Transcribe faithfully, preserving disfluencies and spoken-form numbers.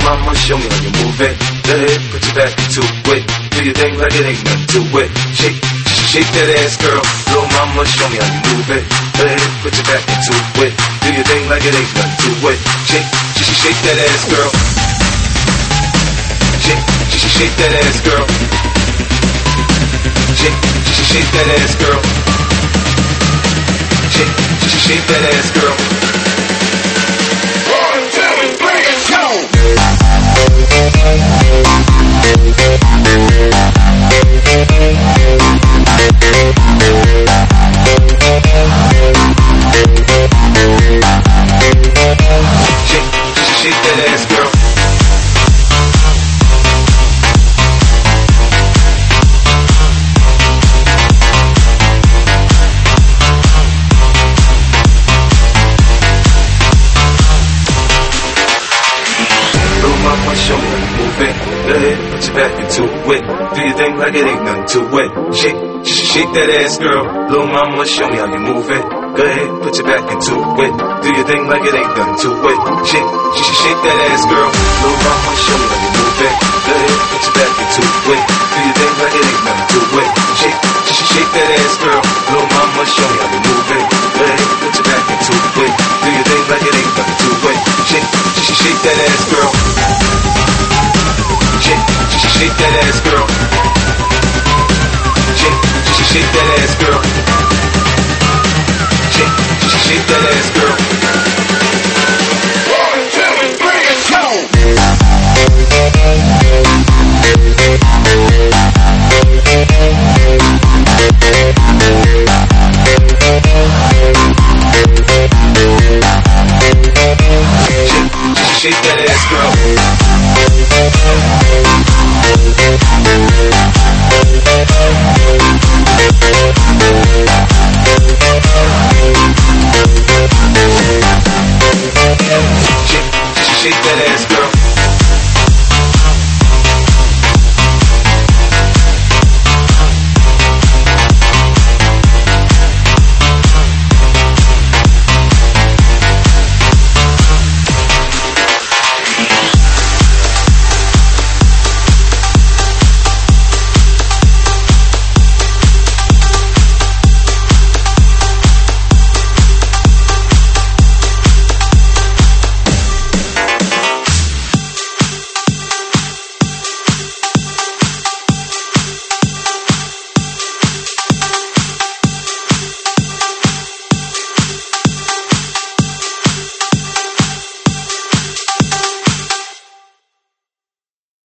mama, show me how you move it. Go ahead, put your back into it. Do your thing like it ain't nothing to it. Shake, shake that ass, girl. Little mama, show me how you move it. Go ahead, put your back into it. Do your thing like it ain't nothing to it. Shake, shake that ass, girl. Shake, shake that ass, girl. Shake, shake that ass, girl. Shake, shake that ass, girl. One, two, three, and go. Shake, shake that ass, girl. Show me how you move it. Go ahead, put your back into it. Do your thing like it ain't nothing to it. Shake, shake that ass, girl. Little mama, show me how you move it. Go ahead, put your back into it. Do your thing like it ain't nothing to it. Shake, shake that ass, girl. Little mama, show me how you move it. Go ahead, put your back into it. Do your thing like it ain't nothing to it. Shake, shake that ass, girl. Little mama, show me how you move it. Go ahead, put your back into it. Do your thing like it ain't nothing to it. Shake, shake that ass, girl. Shake, shake that ass, girl. Shake, shake that ass, girl. Shake, shake that ass, girl. One, two, three, and go. Shake, shake that ass, girl. Shake, shake that ass, girl.